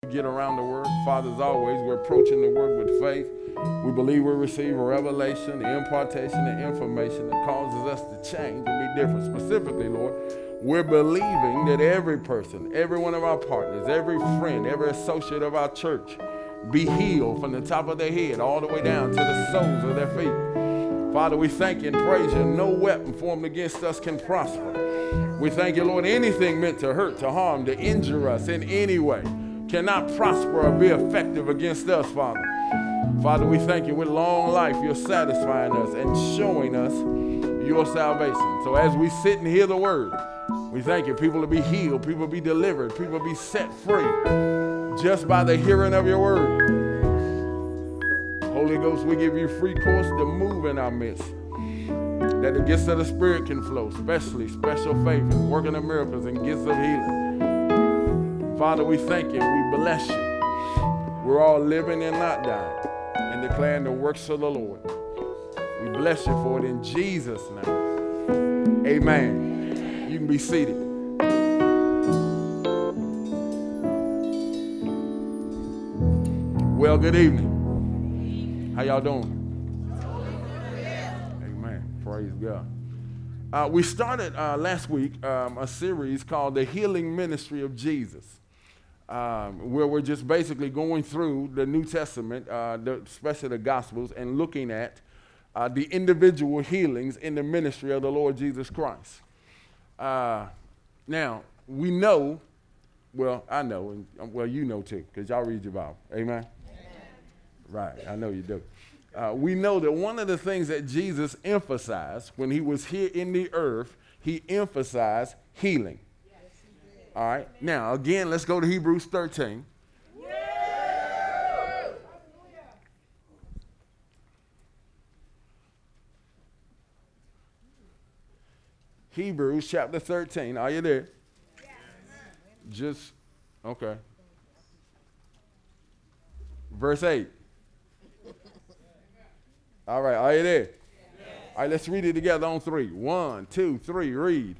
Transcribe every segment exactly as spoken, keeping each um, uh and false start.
Get around the word. Father, as always, we're approaching the word with faith. We believe we receive a revelation, the impartation, the information that causes us to change and be different. Specifically, Lord, we're believing that every person, every one of our partners, every friend, every associate of our church be healed from the top of their head all the way down to the soles of their feet. Father, we thank you and praise you. No weapon formed against us can prosper. We thank you, Lord, anything meant to hurt, to harm, to injure us in any way cannot prosper or be effective against us, Father. Father, we thank you with long life. You're satisfying us and showing us your salvation. So as we sit and hear the word, we thank you. People will be healed. People will be delivered. People will be set free just by the hearing of your word. Holy Ghost, we give you free course to move in our midst, that the gifts of the Spirit can flow, especially special faith and working of miracles and gifts of healing. Father, we thank you. We bless you. We're all living and not dying and declaring the works of the Lord. We bless you for it in Jesus' name. Amen. You can be seated. Well, good evening. How y'all doing? Amen. Praise God. Uh, we started uh, last week um, a series called The Healing Ministry of Jesus. Um, where we're just basically going through the New Testament, uh, the, especially the Gospels, and looking at uh, the individual healings in the ministry of the Lord Jesus Christ. Uh, now, we know, well, I know, and well, you know too, because y'all read your Bible. Amen? Amen. Right, I know you do. Uh, we know that one of the things that Jesus emphasized when he was here in the earth, he emphasized healing. All right. Now, again, let's go to Hebrews thirteen. Yeah. Hebrews chapter thirteen. Are you there? Yeah. Just, okay. Verse eight. All right. Are you there? Yeah. All right. Let's read it together on three. One, two, three. Read.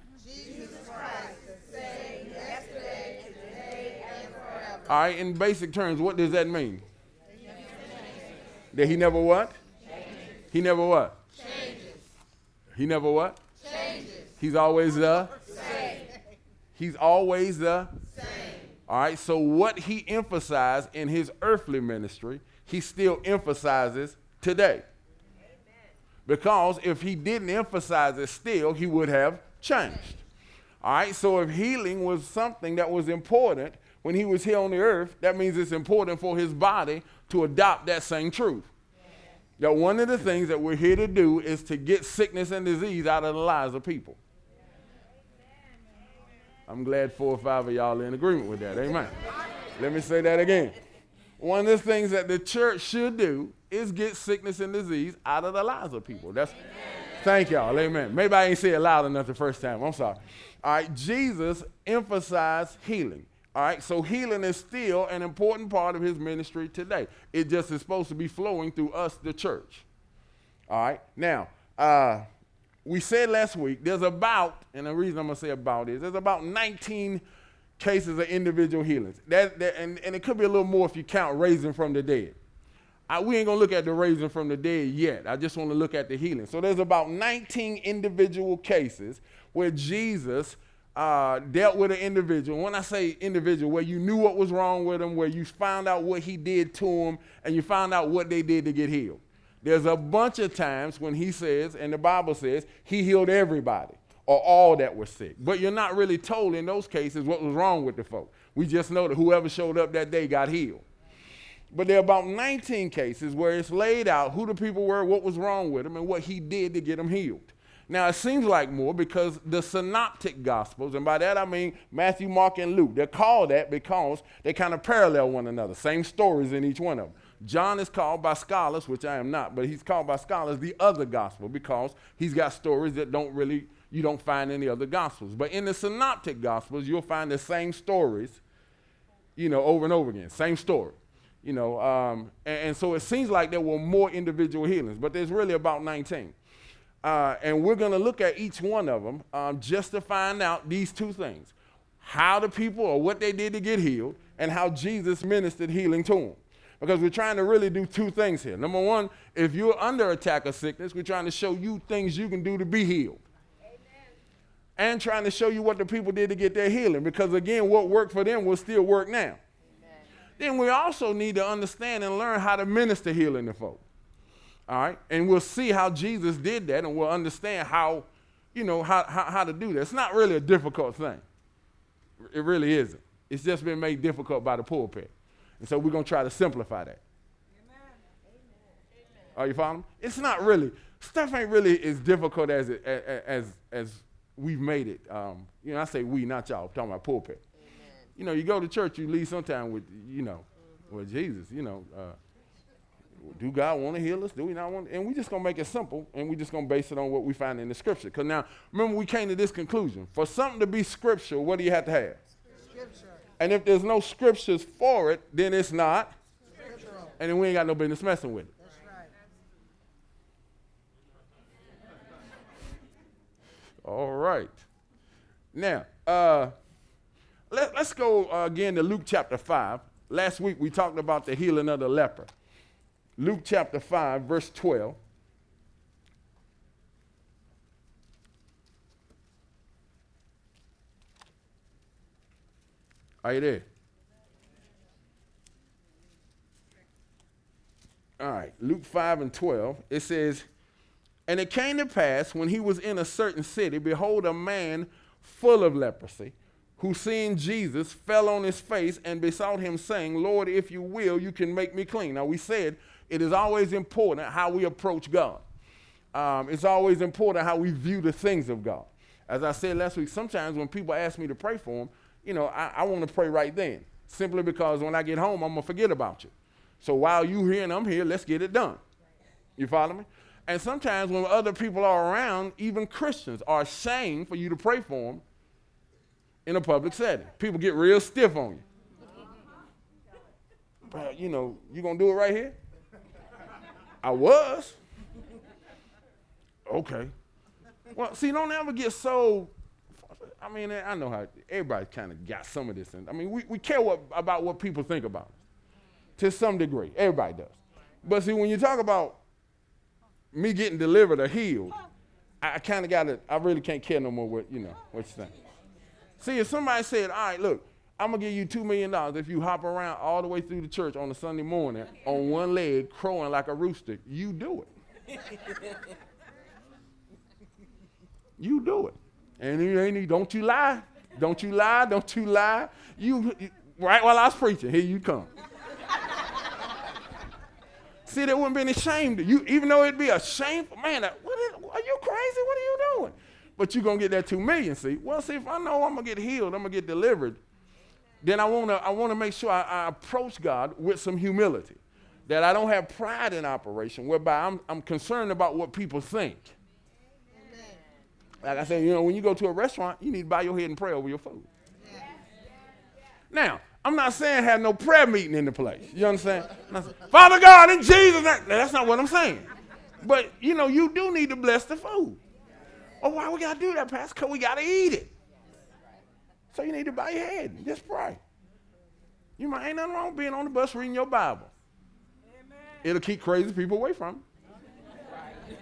All right, in basic terms, what does that mean? That he never what? Changes. He never what? Changes. He never what? Changes. He's always the same. He's always the same. All right, so what he emphasized in his earthly ministry, he still emphasizes today. Amen. Because if he didn't emphasize it still, he would have changed. All right, so if healing was something that was important when he was here on the earth, that means it's important for his body to adopt that same truth. Yeah. Now, one of the things that we're here to do is to get sickness and disease out of the lives of people. Yeah. I'm glad four or five of y'all are in agreement with that. Amen. Let me say that again. One of the things that the church should do is get sickness and disease out of the lives of people. That's. Amen. Thank y'all. Amen. Maybe I ain't say it loud enough the first time. I'm sorry. All right. Jesus emphasized healing. All right, so healing is still an important part of his ministry today. It just is supposed to be flowing through us, the church. All right, now, uh, we said last week there's about, and the reason I'm going to say about is there's about nineteen cases of individual healings. That, that, and, and it could be a little more if you count raising from the dead. I, we ain't going to look at the raising from the dead yet. I just want to look at the healing. So there's about nineteen individual cases where Jesus Uh, dealt with an individual. When I say individual, where you knew what was wrong with him, where you found out what he did to him, and you found out what they did to get healed. There's a bunch of times when he says, and the Bible says, he healed everybody or all that were sick. But you're not really told in those cases what was wrong with the folk. We just know that whoever showed up that day got healed. But there are about nineteen cases where it's laid out who the people were, what was wrong with them, and what he did to get them healed. Now, it seems like more because the synoptic gospels, and by that I mean Matthew, Mark, and Luke, they're called that because they kind of parallel one another, same stories in each one of them. John is called by scholars, which I am not, but he's called by scholars the other gospel because he's got stories that don't really, you don't find in the other gospels. But in the synoptic gospels, you'll find the same stories, you know, over and over again, same story. You know, um, and, and so it seems like there were more individual healings, but there's really about nineteen. Uh, and we're going to look at each one of them um, just to find out these two things. How the people or what they did to get healed and how Jesus ministered healing to him. Because we're trying to really do two things here. Number one, if you're under attack of sickness, we're trying to show you things you can do to be healed. Amen. And trying to show you what the people did to get their healing. Because again, what worked for them will still work now. Amen. Then we also need to understand and learn how to minister healing to folk. All right? And we'll see how Jesus did that, and we'll understand how, you know, how, how, how to do that. It's not really a difficult thing. It really isn't. It's just been made difficult by the pulpit. And so we're going to try to simplify that. Amen. Are you following? It's not really, stuff ain't really as difficult as it, as as we've made it. Um, you know, I say we, not y'all. I'm talking about pulpit. Amen. You know, you go to church, you leave sometime with, you know, mm-hmm. well, Jesus, you know, uh, do God want to heal us? Do we not want to? And we're just going to make it simple, and we're just going to base it on what we find in the scripture. Because now, remember, we came to this conclusion. For something to be scriptural, what do you have to have? Scripture. And if there's no scriptures for it, then it's not scriptural. And then we ain't got no business messing with it. That's right. All right. Now, uh, let, let's go uh, again to Luke chapter five. Last week we talked about the healing of the leper. Luke chapter five, verse twelve. Are you there? All right, Luke five and twelve, it says, and it came to pass when he was in a certain city, behold, a man full of leprosy, who seeing Jesus fell on his face and besought him, saying, Lord, if you will, you can make me clean. Now, we said it is always important how we approach God. Um, it's always important how we view the things of God. As I said last week, sometimes when people ask me to pray for them, you know, I, I want to pray right then, simply because when I get home, I'm going to forget about you. So while you here and I'm here, let's get it done. You follow me? And sometimes when other people are around, even Christians are ashamed for you to pray for them in a public setting. People get real stiff on you. But, you know, you going to do it right here? I was. Okay. Well, see, don't ever get so... I mean, I know how everybody kind of got some of this. In. I mean, we, we care what, about what people think about us to some degree. Everybody does. But see, when you talk about me getting delivered or healed, I, I kind of got to, I really can't care no more what, you know, what you think. See, if somebody said, all right, look, I'm going to give you two million dollars if you hop around all the way through the church on a Sunday morning on one leg crowing like a rooster, you do it. You do it. And you ain't, don't you lie. Don't you lie. Don't you lie. You, you right while I was preaching, here you come. See, there wouldn't be any shame to you, even though it'd be a shameful, man, what is, are you crazy? What are you doing? But you're going to get that two million, see. Well, see, if I know I'm going to get healed, I'm going to get delivered, then I want to I want to make sure I, I approach God with some humility, that I don't have pride in operation, whereby I'm, I'm concerned about what people think. Like I said, you know, when you go to a restaurant, you need to bow your head and pray over your food. Yeah. Now, I'm not saying have no prayer meeting in the place. You understand? Saying, Father God, in Jesus' name. That's not what I'm saying. But, you know, you do need to bless the food. Oh, why we got to do that, Pastor? Because we got to eat it. So you need to bow your head and just pray. You might ain't nothing wrong with being on the bus reading your Bible. Amen. It'll keep crazy people away from you.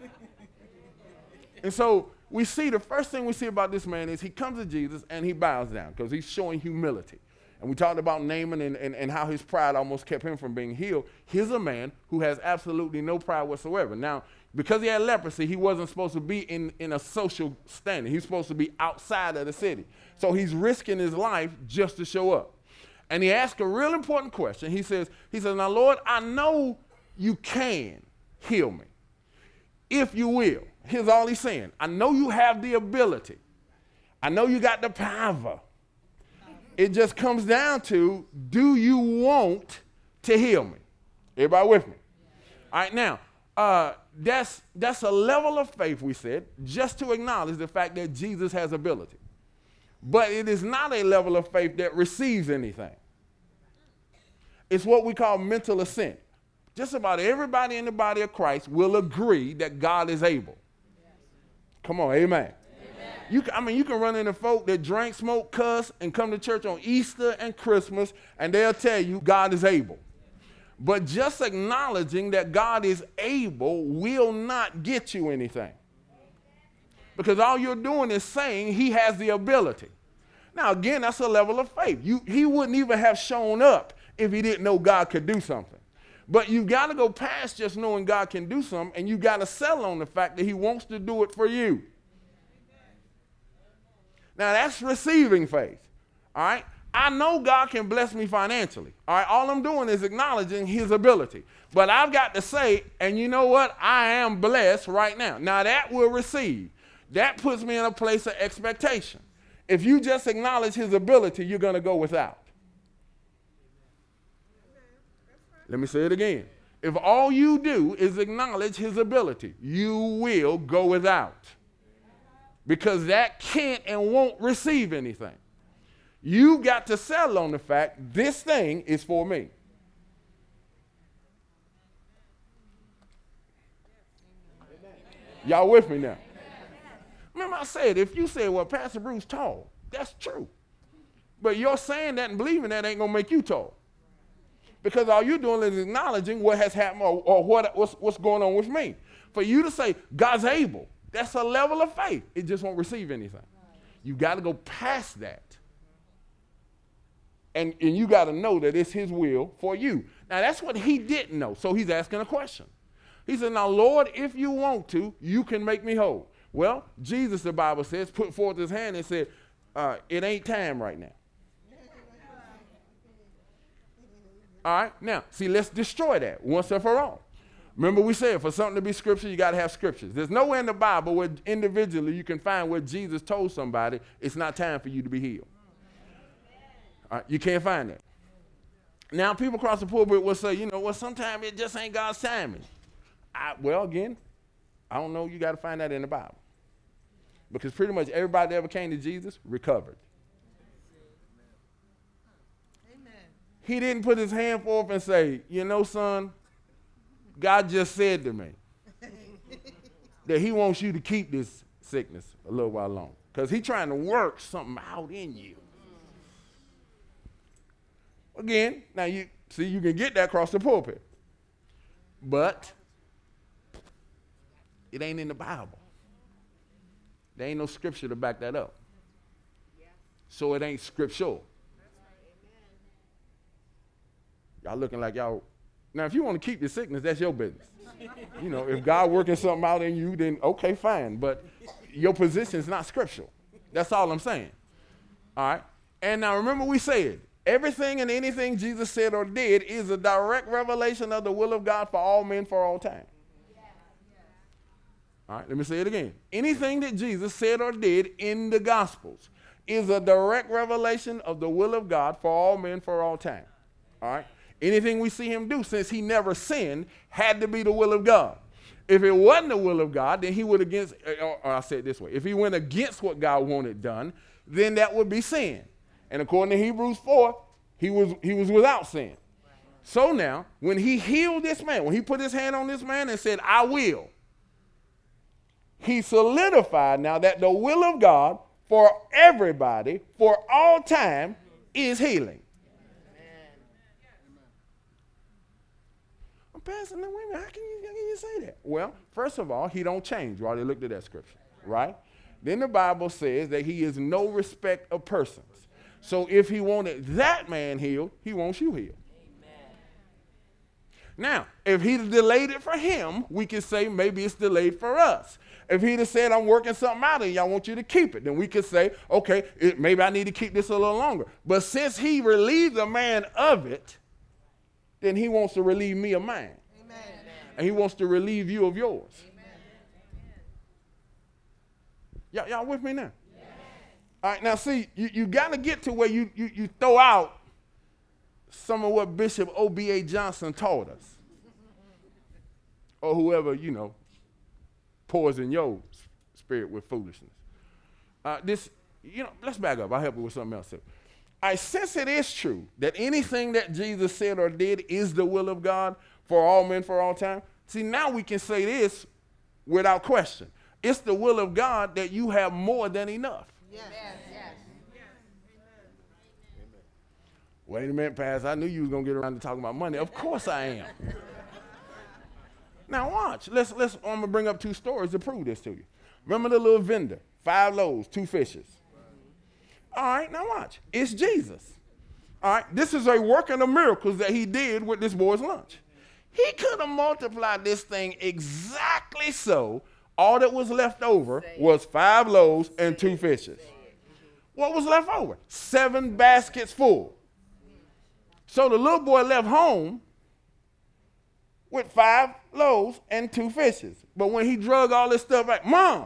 And so we see the first thing we see about this man is he comes to Jesus and he bows down because he's showing humility. And we talked about Naaman and, and, and how his pride almost kept him from being healed. Here's a man who has absolutely no pride whatsoever. Now, because he had leprosy, he wasn't supposed to be in, in a social standing. He's supposed to be outside of the city. So he's risking his life just to show up. And he asks a real important question. He says, he says, now, Lord, I know you can heal me if you will. Here's all he's saying. I know you have the ability. I know you got the power. It just comes down to, do you want to heal me? Everybody with me? All right, now, uh, that's, that's a level of faith, we said, just to acknowledge the fact that Jesus has ability. But it is not a level of faith that receives anything. It's what we call mental assent. Just about everybody in the body of Christ will agree that God is able. Come on, amen. Amen. You can, I mean, you can run into folk that drink, smoke, cuss, and come to church on Easter and Christmas, and they'll tell you God is able. But just acknowledging that God is able will not get you anything. Because all you're doing is saying he has the ability. Now, again, that's a level of faith. You, he wouldn't even have shown up if he didn't know God could do something. But you've got to go past just knowing God can do something, and you've got to settle on the fact that he wants to do it for you. Now, that's receiving faith, all right? I know God can bless me financially, all right? All I'm doing is acknowledging his ability. But I've got to say, and you know what? I am blessed right now. Now, that will receive. That puts me in a place of expectation. If you just acknowledge his ability, you're going to go without. Let me say it again. If all you do is acknowledge his ability, you will go without. Because that can't and won't receive anything. You got to settle on the fact this thing is for me. Y'all with me now? Remember I said, if you say, well, Pastor Bruce tall, that's true. But you're saying that and believing that ain't going to make you tall. Because all you're doing is acknowledging what has happened or, or what, what's, what's going on with me. For you to say, God's able, that's a level of faith. It just won't receive anything. You got to go past that. And, and you got to know that it's his will for you. Now, that's what he didn't know. So he's asking a question. He said, now, Lord, if you want to, you can make me whole. Well, Jesus, the Bible says, put forth his hand and said, uh, it ain't time right now. All right, now, see, let's destroy that once and for all. Remember we said for something to be scripture, you got to have scriptures. There's nowhere in the Bible where individually you can find where Jesus told somebody it's not time for you to be healed. All right, you can't find that. Now, people across the pulpit will say, you know, well, sometimes it just ain't God's timing. I, well, again, I don't know. You got to find that in the Bible. Because pretty much everybody that ever came to Jesus recovered. He didn't put his hand forth and say, you know, son, God just said to me that he wants you to keep this sickness a little while longer. Because he's trying to work something out in you. Again, now you see, you can get that across the pulpit. But it ain't in the Bible. There ain't no scripture to back that up. So it ain't scriptural. Y'all looking like y'all. Now, if you want to keep the sickness, that's your business. You know, if God working something out in you, then okay, fine. But your position is not scriptural. That's all I'm saying. All right? And now remember we said, everything and anything Jesus said or did is a direct revelation of the will of God for all men for all time. All right, let me say it again. Anything that Jesus said or did in the Gospels is a direct revelation of the will of God for all men for all time. All right? Anything we see him do, since he never sinned, had to be the will of God. If it wasn't the will of God, then he would against, or I'll say it this way, if he went against what God wanted done, then that would be sin. And according to Hebrews four, he was, he was without sin. So now, when he healed this man, when he put his hand on this man and said, I will, he solidified now that the will of God for everybody, for all time, is healing. Pastor, no, wait a minute, how can you, how can you say that? Well, first of all, he don't change. We already looked at that scripture, right? Then the Bible says that he is no respect of persons. So if he wanted that man healed, he wants you healed. Amen. Now, if he delayed it for him, we could say maybe it's delayed for us. If he'd have said, I'm working something out and y'all want you to keep it, then we could say, okay, it, maybe I need to keep this a little longer. But since he relieved the man of it, then he wants to relieve me of mine. Amen. And he wants to relieve you of yours. Y'all, y'all with me now? Yes. All right, now see, you, you got to get to where you, you, you throw out some of what Bishop O B A Johnson taught us. Or whoever, you know, poison your spirit with foolishness. Uh, this, you know, let's back up. I'll help you with something else too. I since it is true that anything that Jesus said or did is the will of God for all men for all time, see, now we can say this without question. It's the will of God that you have more than enough. Yes. Yes. Wait a minute, Pastor. I knew you was going to get around to talking about money. Of course I am. Now watch. Let's, let's, I'm going to bring up two stories to prove this to you. Remember the little vendor? Five loaves, two fishes. All right, now watch. It's Jesus. All right, this is a working of miracles that he did with this boy's lunch. He could have multiplied this thing exactly so. All that was left over was five loaves and two fishes. What was left over? Seven baskets full. So the little boy left home with five loaves and two fishes. But when he drug all this stuff back, Mom,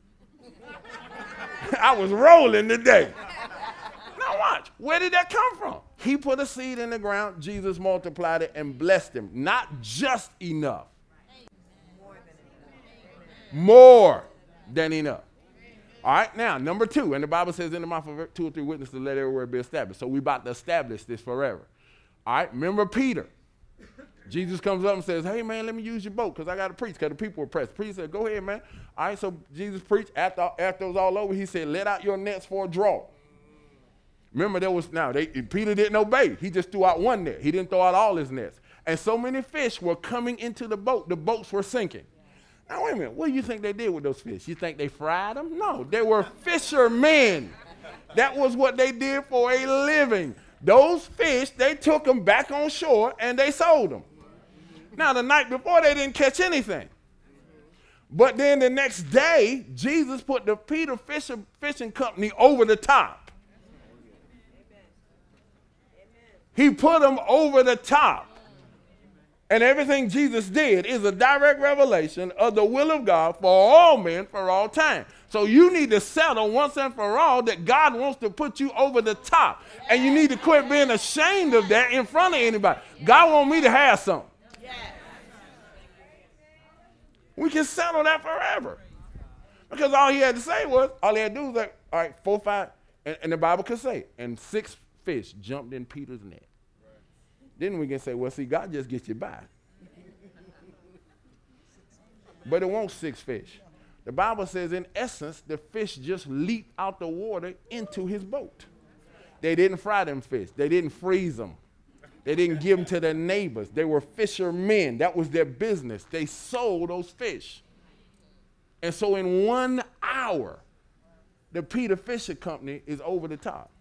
I was rolling today. Now watch, where did that come from? He put a seed in the ground, Jesus multiplied it and blessed him. Not just enough. More than enough. All right, now, number two, and the Bible says in the mouth of two or three witnesses, let every word be established. So we about to establish this forever. All right, remember Peter. Jesus comes up and says, hey, man, let me use your boat because I got to preach because the people were pressed. Peter said, go ahead, man. All right, so Jesus preached. After, after it was all over, he said, let out your nets for a draw. Remember, there was, now, they, Peter didn't obey. He just threw out one net. He didn't throw out all his nets. And so many fish were coming into the boat. The boats were sinking. Now, wait a minute. What do you think they did with those fish? You think they fried them? No, they were fishermen. That was what they did for a living. Those fish, they took them back on shore and they sold them. Now, the night before, they didn't catch anything. But then the next day, Jesus put the Peter Fisher Fishing Company over the top. He put them over the top. And everything Jesus did is a direct revelation of the will of God for all men for all time. So you need to settle once and for all that God wants to put you over the top. And you need to quit being ashamed of that in front of anybody. God wants me to have something. We can settle that forever. Because all he had to say was, all he had to do was like, all right, four, five, and, and the Bible could say, and six fish jumped in Peter's net. Then we can say, well, see, God just gets you by. But it won't six fish. The Bible says, in essence, the fish just leaped out the water into his boat. They didn't fry them fish. They didn't freeze them. They didn't give them to their neighbors. They were fishermen. That was their business. They sold those fish. And so in one hour, the Peter Fisher Company is over the top.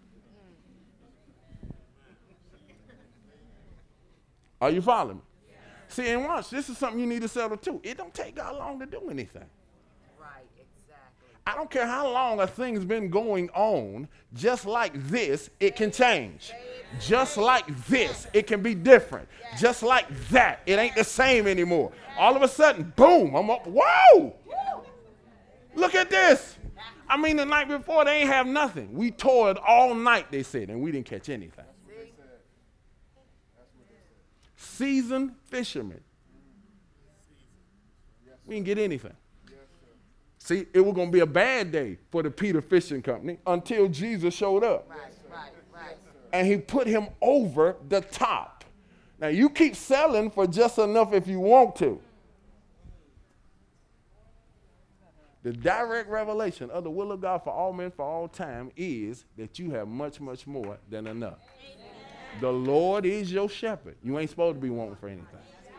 Are you following me? Yeah. See, and watch, this is something you need to settle too. It don't take God long to do anything. Right, exactly. I don't care how long a thing's been going on, just like this, it can change. Just like this, it can be different. Just like that, it ain't the same anymore. All of a sudden, boom, I'm up, whoa! Look at this. I mean, the night before, they ain't have nothing. We toiled all night, they said, and we didn't catch anything. Seasoned fishermen. We didn't get anything. See, it was going to be a bad day for the Peter Fishing Company until Jesus showed up. Right, right, right. And he put him over the top. Now, you keep selling for just enough if you want to. The direct revelation of the will of God for all men for all time is that you have much, much more than enough. The Lord is your shepherd. You ain't supposed to be wanting for anything.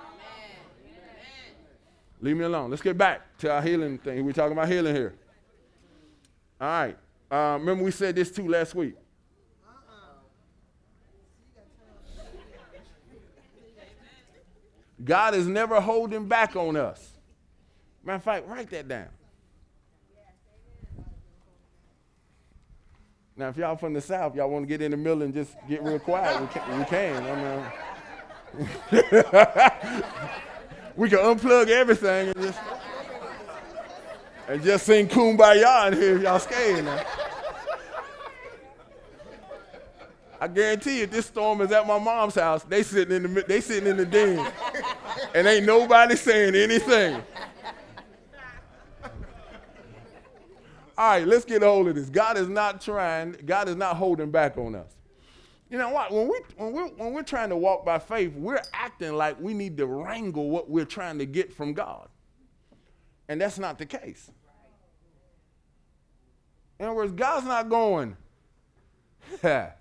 Leave me alone. Let's get back to our healing thing. We're talking about healing here. All right. Uh, remember we said this too last week. God is never holding back on us. Matter of fact, write that down. Now, if y'all from the South, y'all want to get in the middle and just get real quiet, we can. We, can. I mean, we can unplug everything and just, and just sing Kumbaya in here if y'all scared now. I guarantee you, if this storm is at my mom's house, they sitting in the they sitting in the den, and ain't nobody saying anything. All right, let's get a hold of this. God is not trying, God is not holding back on us. You know what? When, we, when, we're, when we're trying to walk by faith, we're acting like we need to wrangle what we're trying to get from God. And that's not the case. In other words, God's not going, yes,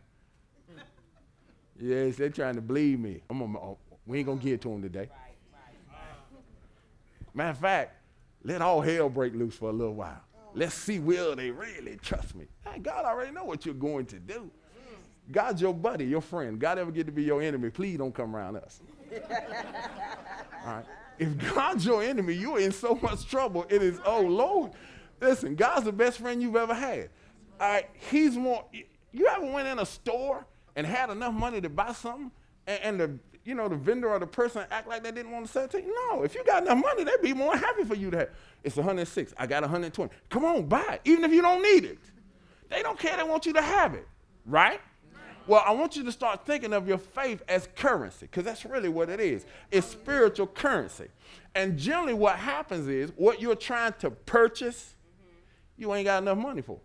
they're trying to bleed me. I'm gonna, oh, we ain't going to give it to them today. Matter of fact, let all hell break loose for a little while. Let's see, will they really trust me? Hey, God already know what you're going to do. God's your buddy, your friend. God ever get to be your enemy, please don't come around us. All right. If God's your enemy, you're in so much trouble. It is, oh, Lord. Listen, God's the best friend you've ever had. All right. He's more, you ever went in a store and had enough money to buy something and, and the, you know, the vendor or the person act like they didn't want to sell it to you? No, if you got enough money, they'd be more happy for you to have. It's one hundred six. I got one hundred twenty. Come on, buy it, even if you don't need it. They don't care. They want you to have it, right? Well, I want you to start thinking of your faith as currency, because that's really what it is. It's spiritual currency. And generally what happens is what you're trying to purchase, you ain't got enough money for.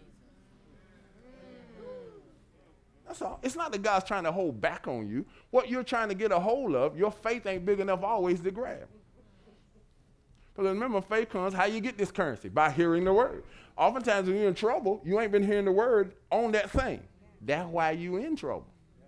That's all. It's not that God's trying to hold back on you. What you're trying to get a hold of, your faith ain't big enough always to grab. But remember, faith comes, how you get this currency? By hearing the word. Oftentimes when you're in trouble, you ain't been hearing the word on that thing. That's why you in trouble.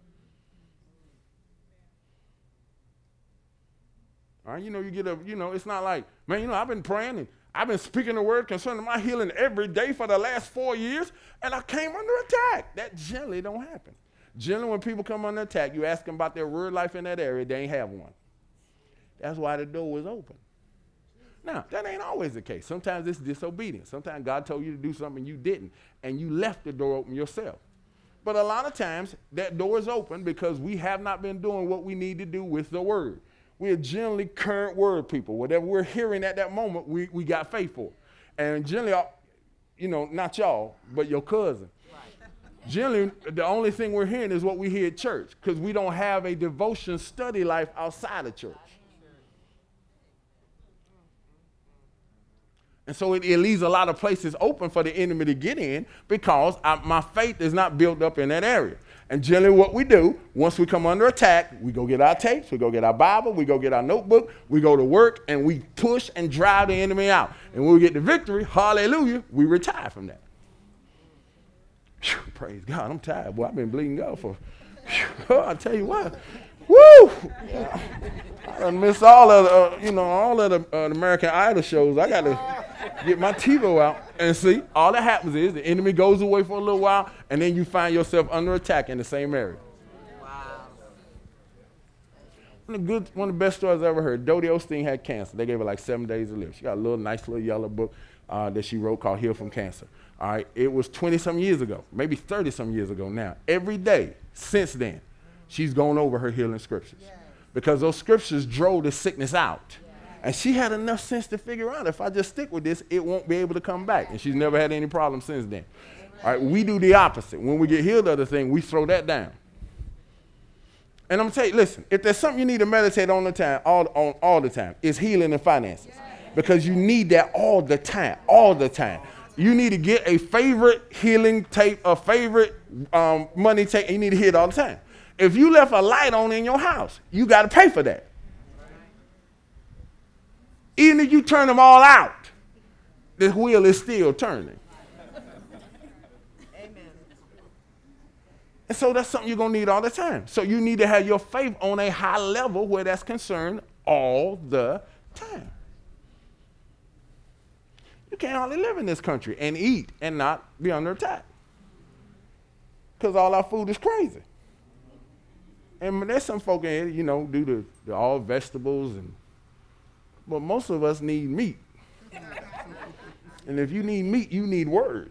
All right, you know, you get a, you know, it's not like, man, you know, I've been praying and I've been speaking the word concerning my healing every day for the last four years, and I came under attack. That generally don't happen. Generally, when people come under attack, you ask them about their word life in that area, they ain't have one. That's why the door was open. Now, that ain't always the case. Sometimes it's disobedience. Sometimes God told you to do something you didn't, and you left the door open yourself. But a lot of times, that door is open because we have not been doing what we need to do with the word. We are generally current word people. Whatever we're hearing at that moment, we, we got faith for. And generally, you know, not y'all, but your cousin. Right. Generally, the only thing we're hearing is what we hear at church, because we don't have a devotion study life outside of church. And so it, it leaves a lot of places open for the enemy to get in because I, my faith is not built up in that area. And generally what we do, once we come under attack, we go get our tapes, we go get our Bible, we go get our notebook, we go to work, and we push and drive the enemy out. And when we get the victory, hallelujah, we retire from that. Whew, praise God, I'm tired. Boy, I've been bleeding God for, whew, I'll tell you what. Woo! Yeah. I done missed all of the, uh, you know, all of the, uh, the American Idol shows. I got to get my TiVo out and see. All that happens is the enemy goes away for a little while, and then you find yourself under attack in the same area. Wow. One of the good, one of the best stories I ever heard. Dodie Osteen had cancer. They gave her like seven days to live. She got a little nice little yellow book uh, that she wrote called Heal from Cancer. All right, it was twenty-some years ago, maybe thirty-some years ago now. Every day since then, she's gone over her healing scriptures. Yes. Because those scriptures drove the sickness out. Yes. And she had enough sense to figure out, if I just stick with this, it won't be able to come back. And she's never had any problems since then. All right, we do the opposite. When we get healed of the thing, we throw that down. And I'm going to tell you, listen, if there's something you need to meditate on the time, all, on all the time, it's healing and finances. Yes. Because you need that all the time, all the time. You need to get a favorite healing tape, a favorite um, money tape, and you need to hear it all the time. If you left a light on in your house, you got to pay for that. Even if you turn them all out, this wheel is still turning. Amen. And so that's something you're going to need all the time. So you need to have your faith on a high level where that's concerned all the time. You can't hardly live in this country and eat and not be under attack. Because all our food is crazy. And there's some folk in here, you know, do the, the all vegetables, and but most of us need meat. And if you need meat, you need word.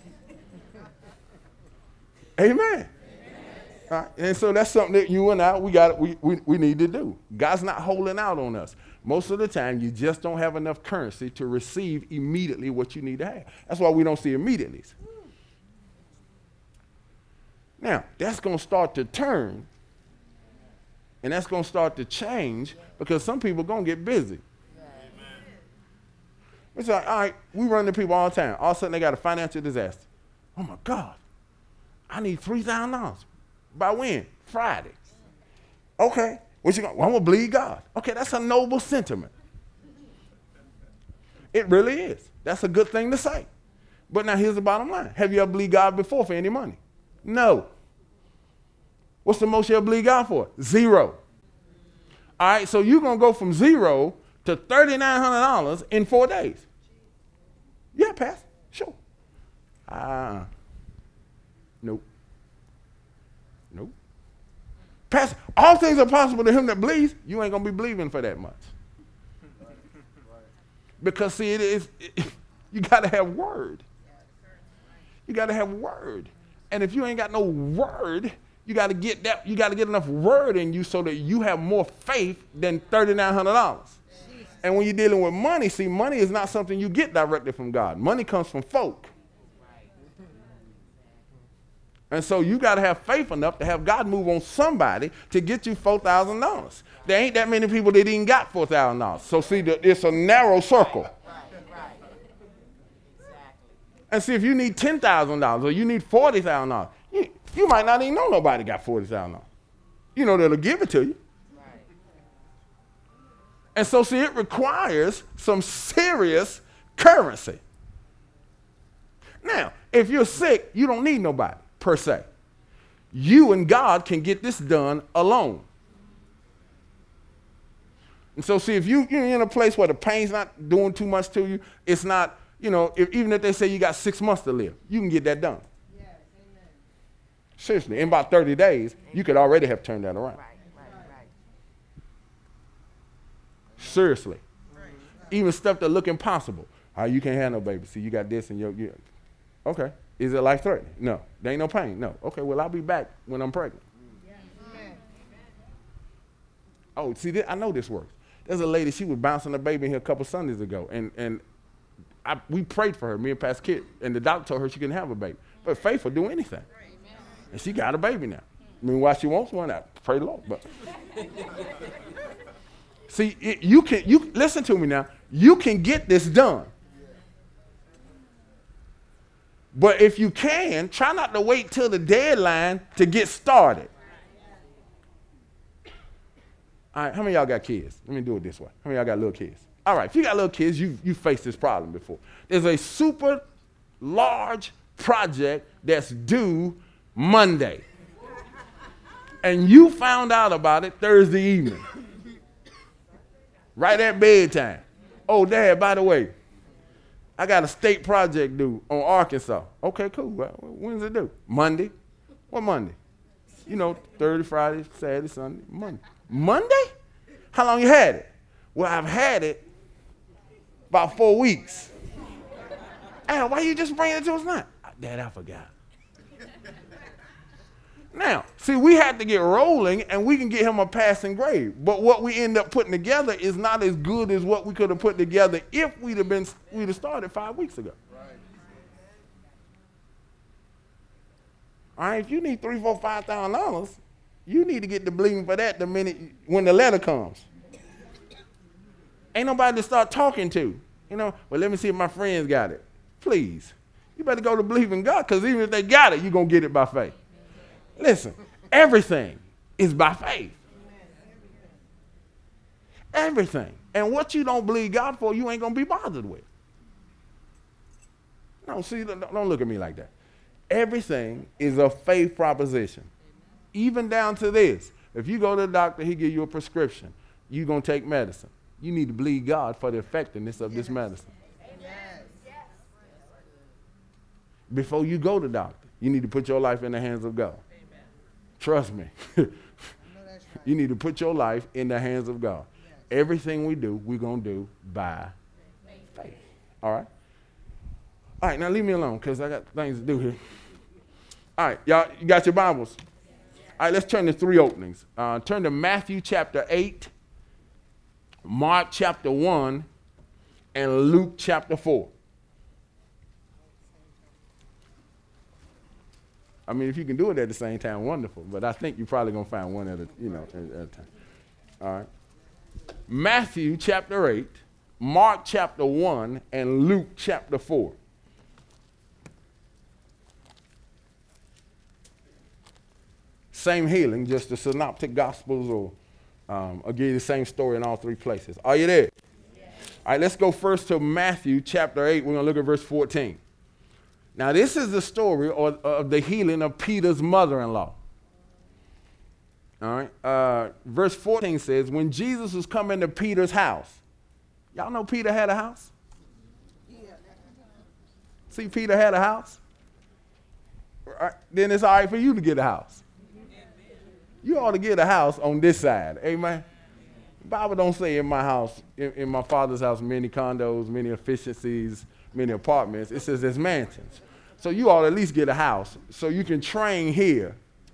Amen. Amen. All right. And so that's something that you and I, we got, we, we, we need to do. God's not holding out on us. Most of the time, you just don't have enough currency to receive immediately what you need to have. That's why we don't see immediately. Now, that's going to start to turn. And that's going to start to change because some people are going to get busy. Amen. It's like, all right, we run into people all the time. All of a sudden, they got a financial disaster. Oh, my God. I need three thousand dollars. By when? Friday. Okay. What you going? Well, I'm going to believe God. Okay, that's a noble sentiment. It really is. That's a good thing to say. But now here's the bottom line. Have you ever believed God before for any money? No. What's the most you ever believe God for? Zero. All right, so you're going to go from zero to three thousand nine hundred dollars in four days. Yeah, Pastor, sure. Ah, uh, nope. Nope. Pastor, all things are possible to him that believes. You ain't going to be believing for that much. Because, see, it is, it, you got to have word. You got to have word. And if you ain't got no word, you got to get that. You got to get enough word in you so that you have more faith than three thousand nine hundred dollars. And when you're dealing with money, see, money is not something you get directly from God. Money comes from folk. And so you got to have faith enough to have God move on somebody to get you four thousand dollars. There ain't that many people that even got four thousand dollars. So see, the, it's a narrow circle. Right, right. Exactly. And see, if you need ten thousand dollars or you need forty thousand dollars, you, you might not even know nobody got forty thousand dollars. You know, they'll give it to you. Right. And so, see, it requires some serious currency. Now, if you're sick, you don't need nobody, per se. You and God can get this done alone. And so, see, if you, you're in a place where the pain's not doing too much to you, it's not, you know, if, even if they say you got six months to live, you can get that done. Yes, amen. Seriously, in about thirty days, you could already have turned that around. Right, right, right. Seriously. Even stuff that look impossible. Oh, you can't have no baby. See, you got this and you're, you okay. Is it life-threatening? No. There ain't no pain? No. Okay, well, I'll be back when I'm pregnant. Yes, amen. Oh, see, this, I know this works. There's a lady, she was bouncing a baby in here a couple Sundays ago, and, and I, we prayed for her, me and Pastor Kit, and the doctor told her she couldn't have a baby. But faith will do anything. And she got a baby now. I mean, why she wants one, I pray the Lord. But see, it, you can, you listen to me now. You can get this done. But if you can, try not to wait till the deadline to get started. All right, how many of y'all got kids? Let me do it this way. How many of y'all got little kids? All right, if you got little kids, you you faced this problem before. There's a super large project that's due Monday. And you found out about it Thursday evening. Right at bedtime. Oh, Dad, by the way, I got a state project due on Arkansas. Okay, cool. Well, when's it due? Monday. What Monday? You know, Thursday, Friday, Saturday, Sunday, Monday. Monday? How long you had it? Well, I've had it about four weeks. Al, why you just bringing it to us now? Dad, I forgot. Now, see, we had to get rolling, and we can get him a passing grade. But what we end up putting together is not as good as what we could have put together if we'd have been we'd have started five weeks ago. Right. All right, if you need three, four, five thousand dollars, you need to get the believing for that the minute when the letter comes. Ain't nobody to start talking to. You know, well, let me see if my friends got it. Please, you better go to believe in God, because even if they got it, you're gonna get it by faith. Listen, everything is by faith. Everything. And what you don't believe God for, you ain't going to be bothered with. No, see, don't look at me like that. Everything is a faith proposition. Even down to this. If you go to the doctor, he give you a prescription. You're going to take medicine. You need to believe God for the effectiveness of this medicine. Before you go to the doctor, you need to put your life in the hands of God. Trust me. You need to put your life in the hands of God. Yes. Everything we do, we're going to do by faith. All right? All right, now leave me alone, because I got things to do here. All right, y'all, you got your Bibles? All right, let's turn to three openings. Uh, turn to Matthew chapter eight, Mark chapter one, and Luke chapter four. I mean, if you can do it at the same time, wonderful. But I think you're probably going to find one at a, you know, at, at a time. All right. Matthew chapter eight, Mark chapter one, and Luke chapter four. Same healing, just the synoptic gospels, or um, I'll give you the same story in all three places. Are you there? Yeah. All right, let's go first to Matthew chapter eight. We're going to look at verse fourteen. Now, this is the story or, of the healing of Peter's mother-in-law. All right. Uh, verse fourteen says, when Jesus was coming to Peter's house, y'all know Peter had a house? See, Peter had a house? Right. Then it's all right for you to get a house. You ought to get a house on this side. Amen. The Bible don't say in my house, in, in my father's house, many condos, many efficiencies, many apartments. It says there's mansions. So you ought to at least get a house so you can train here.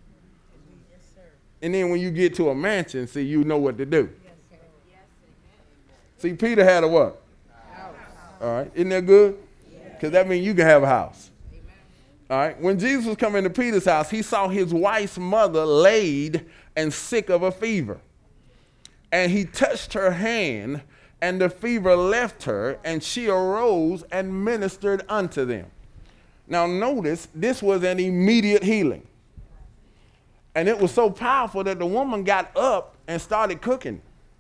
And then when you get to a mansion, see, you know what to do. See, Peter had a what? All right. Isn't that good? Because that means you can have a house. All right. When Jesus was coming to Peter's house, he saw his wife's mother laid and sick of a fever. And he touched her hand, and the fever left her, and she arose and ministered unto them. Now notice, this was an immediate healing. And it was so powerful that the woman got up and started cooking.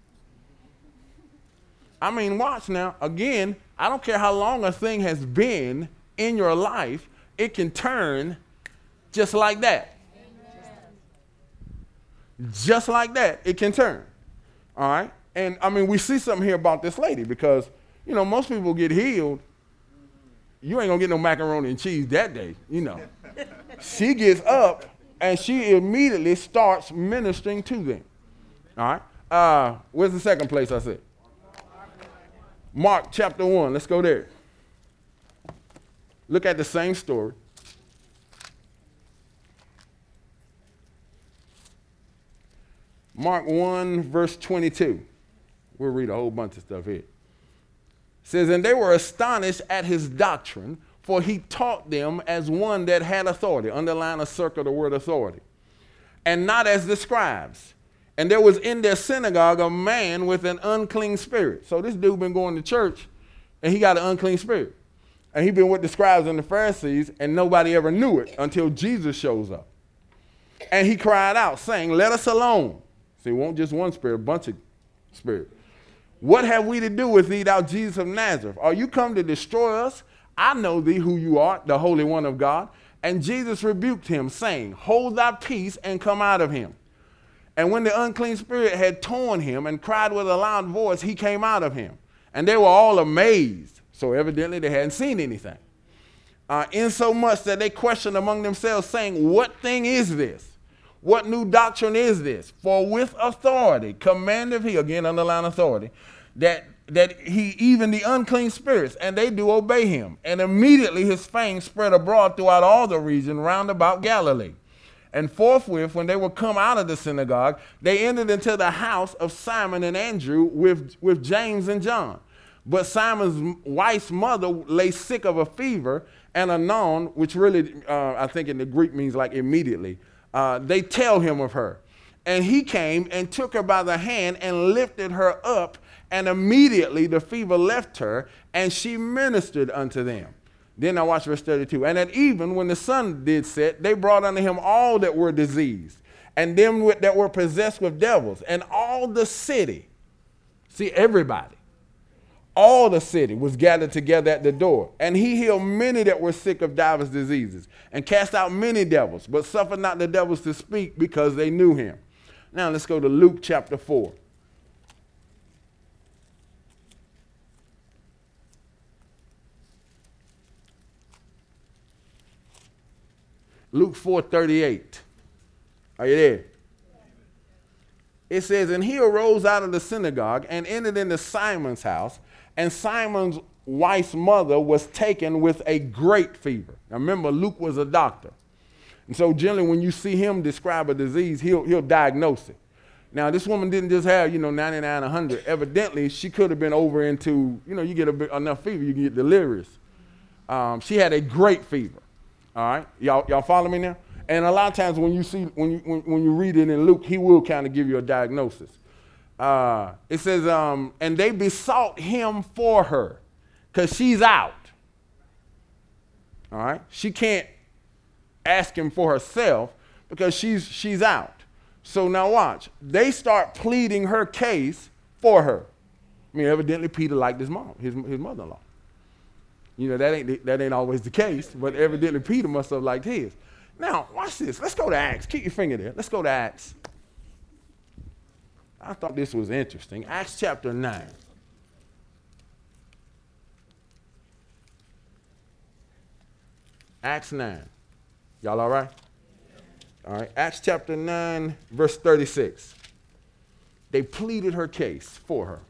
I mean, watch now. Again, I don't care how long a thing has been in your life, it can turn just like that. Amen. Just like that, it can turn. All right? And, I mean, we see something here about this lady because, you know, most people get healed. You ain't going to get no macaroni and cheese that day, you know. She gets up, and she immediately starts ministering to them. All right? Uh, where's the second place I said? Mark chapter one. Let's go there. Look at the same story. Mark one, verse twenty-two. We'll read a whole bunch of stuff here. It says, and they were astonished at his doctrine, for he taught them as one that had authority. Underline or circle the word authority. And not as the scribes. And there was in their synagogue a man with an unclean spirit. So this dude been going to church, and he got an unclean spirit. And he been with the scribes and the Pharisees, and nobody ever knew it until Jesus shows up. And he cried out, saying, let us alone. See, it won't just one spirit, a bunch of spirits. What have we to do with thee, thou Jesus of Nazareth? Are you come to destroy us? I know thee who you are, the Holy One of God. And Jesus rebuked him, saying, hold thy peace and come out of him. And when the unclean spirit had torn him and cried with a loud voice, he came out of him. And they were all amazed. So evidently they hadn't seen anything. Uh, insomuch that they questioned among themselves, saying, what thing is this? What new doctrine is this? For with authority commandeth he, again underline authority, that, that he even the unclean spirits, and they do obey him. And immediately his fame spread abroad throughout all the region round about Galilee. And forthwith, when they were come out of the synagogue, they entered into the house of Simon and Andrew with, with James and John. But Simon's wife's mother lay sick of a fever, and anon, which really, uh, I think in the Greek means like immediately, uh, they tell him of her. And he came and took her by the hand and lifted her up, and immediately the fever left her, and she ministered unto them. Then I watch verse thirty-two. And at even, when the sun did set, they brought unto him all that were diseased, and them that were possessed with devils, and all the city. See, everybody. All the city was gathered together at the door. And he healed many that were sick of divers diseases, and cast out many devils, but suffered not the devils to speak, because they knew him. Now let's go to Luke chapter four. Luke four thirty-eight. Are you there? It says, and he arose out of the synagogue and entered into Simon's house, and Simon's wife's mother was taken with a great fever. Now remember, Luke was a doctor. And so generally when you see him describe a disease, he'll, he'll diagnose it. Now this woman didn't just have, you know, ninety-nine, one hundred. Evidently, she could have been over into, you know, you get a bit, enough fever, you can get delirious. Um, she had a great fever. All right, y'all, y'all follow me now? And a lot of times when you see, when you when, when you read it in Luke, he will kind of give you a diagnosis. Uh, it says, um, and they besought him for her, because she's out. All right, she can't ask him for herself because she's she's out. So now watch, they start pleading her case for her. I mean, evidently Peter liked his mom, his his mother-in-law. You know, that ain't that ain't always the case, but evidently Peter must have liked his. Now, watch this. Let's go to Acts. Keep your finger there. Let's go to Acts. I thought this was interesting. Acts chapter nine. Acts nine. Y'all all right? All right. Acts chapter nine, verse thirty-six. They pleaded her case for her.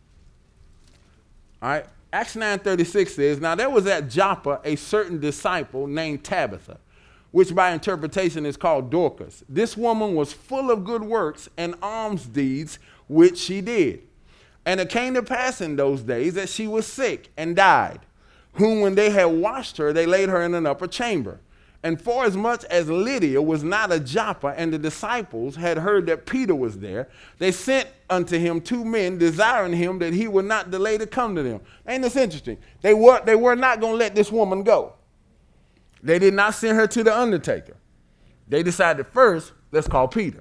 All right. Acts nine thirty-six says, now there was at Joppa a certain disciple named Tabitha, which by interpretation is called Dorcas. This woman was full of good works and alms deeds, which she did. And it came to pass in those days that she was sick and died, whom when they had washed her, they laid her in an upper chamber. And forasmuch as Lydia was not a Joppa, and the disciples had heard that Peter was there, they sent unto him two men, desiring him that he would not delay to come to them. Ain't this interesting? They were, they were not going to let this woman go. They did not send her to the undertaker. They decided first, let's call Peter.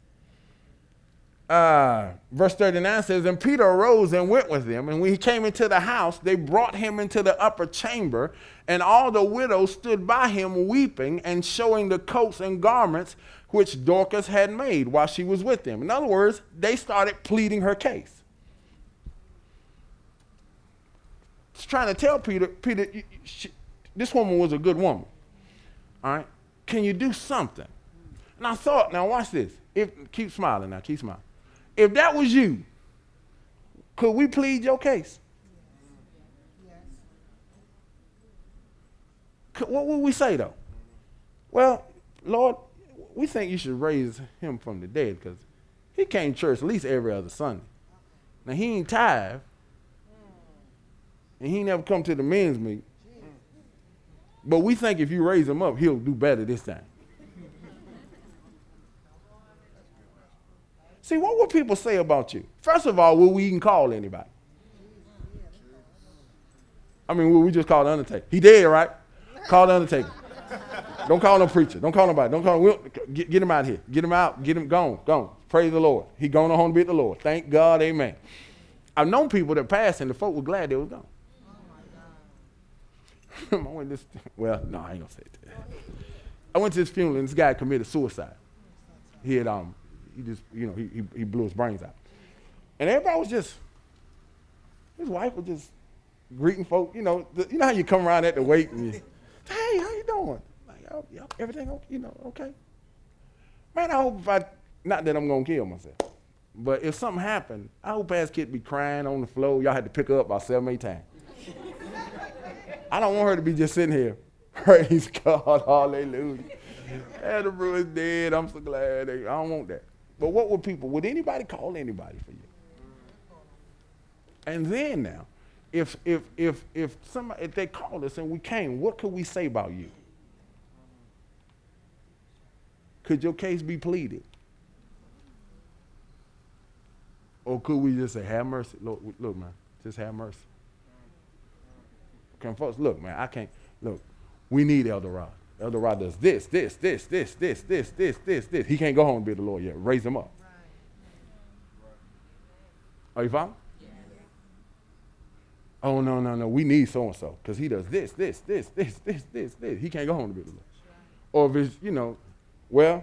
Uh, verse thirty-nine says, and Peter arose and went with them. And when he came into the house, they brought him into the upper chamber. And all the widows stood by him weeping and showing the coats and garments which Dorcas had made while she was with them. In other words, they started pleading her case. It's trying to tell Peter, Peter, you, she, this woman was a good woman. All right. Can you do something? And I thought, now watch this. If keep smiling now, keep smiling. If that was you, could we plead your case? Yes. Could, what would we say though? Well, Lord, we think you should raise him from the dead because he came to church at least every other Sunday. Now he ain't tithe, and he never come to the men's meet. But we think if you raise him up, he'll do better this time. See, what would people say about you? First of all, will we even call anybody? I mean, will we just call the undertaker? He dead, right? Call the undertaker. Don't call no preacher. Don't call nobody. Don't call him. Get, get him out here. Get him out. Get him gone. Gone. Praise the Lord. He gone home to be with the Lord. Thank God. Amen. I've known people that passed and the folk were glad they was gone. I went this, well, no, I ain't gonna say that. I went to this funeral and this guy committed suicide. He had, um, he just, you know, he, he, he blew his brains out. And everybody was just, his wife was just greeting folk, you know, the, you know how you come around at the wake and you, hey, how you doing? Like, oh, yeah, everything, okay, you know, okay. Man, I hope if I, not that I'm gonna kill myself, but if something happened, I hope ass kid be crying on the floor. Y'all had to pick her up about seven, eight times. I don't want her to be just sitting here. Praise God, hallelujah. And the bro is dead. I'm so glad. They, I don't want that. But what would people, would anybody call anybody for you? And then now, if if if if somebody if they called us and we came, what could we say about you? Could your case be pleaded? Or could we just say, have mercy? Look, look, man, just have mercy. Can folks, look, man, I can't, look, we need El Dorado. El Dorado does this, this, this, this, this, this, this, this, this. He can't go home and be the Lord yet. Raise him up. Are you following? Yeah. Oh, no, no, no, we need so-and-so because he does this, this, this, this, this, this, this. He can't go home to be the Lord. Or if it's, you know, well,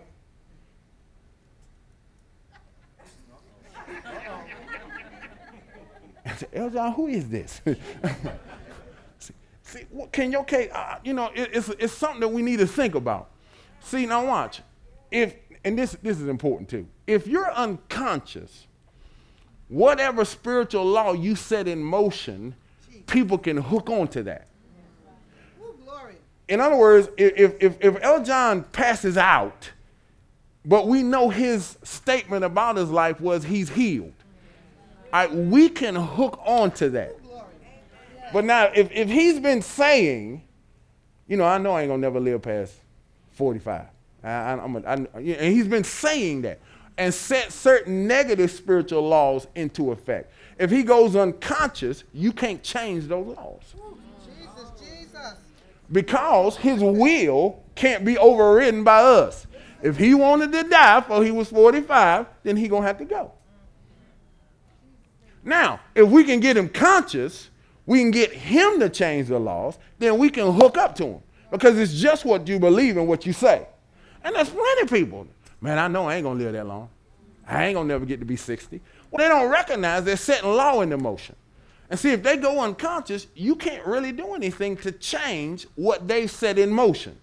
El John, who is this? see, see, can your case, uh, you know, it, it's it's something that we need to think about. See, now watch. If and this this is important too. If you're unconscious, whatever spiritual law you set in motion, people can hook onto that. Ooh, glory. In other words, if if if El John passes out, but we know his statement about his life was he's healed. I, we can hook on to that. But now, if, if he's been saying, you know, I know I ain't going to never live past forty-five. I, I, I'm a, I, and he's been saying that and set certain negative spiritual laws into effect. If he goes unconscious, you can't change those laws. Jesus, Jesus. Because his will can't be overridden by us. If he wanted to die before he was forty-five, then he's going to have to go. Now, if we can get him conscious, we can get him to change the laws, then we can hook up to him. Because it's just what you believe and what you say. And there's plenty of people. Man, I know I ain't going to live that long. I ain't going to never get to be sixty. Well, they don't recognize they're setting law into motion. And see, if they go unconscious, you can't really do anything to change what they've set in motion.